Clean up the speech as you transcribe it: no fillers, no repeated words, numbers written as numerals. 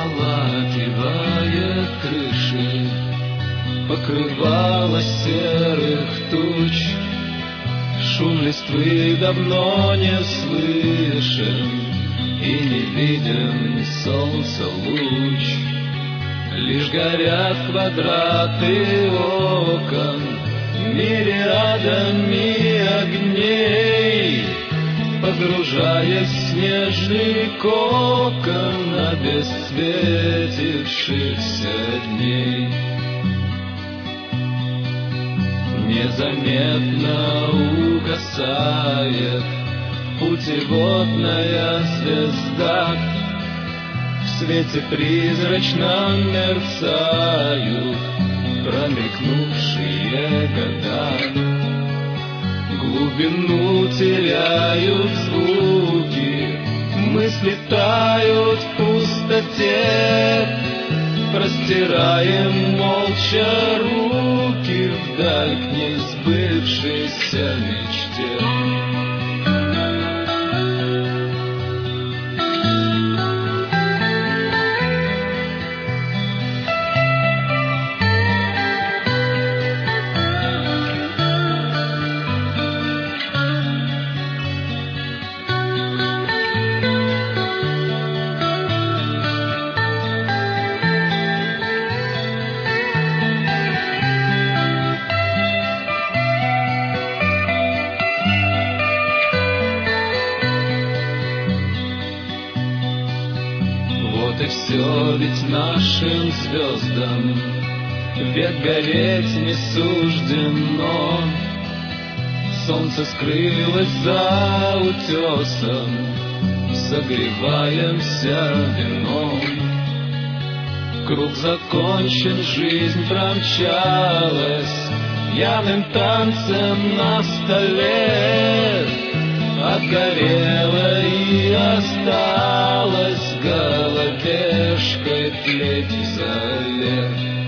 обволакивает крыши, покрывало серых туч. Шум листвы давно не слышен, и не виден солнца луч. Лишь горят квадраты окон мириадами огней, погружаясь в снежный кокон обесцветившихся дней. Незаметно угасает путеводная звезда, в свете призрачном мерцают промелькнувшие года. Глубину теряют звуки, мысли тают в пустоте. Простираем молча руки вдаль к несбывшейся мечте. Вот и все, ведь нашим звездам век гореть не суждено. Солнце скрылось за утесом, согреваемся вином. Круг закончен, жизнь промчалась пьяным танцем на столе. Отгорела и осталась головешкой тлеть в зале.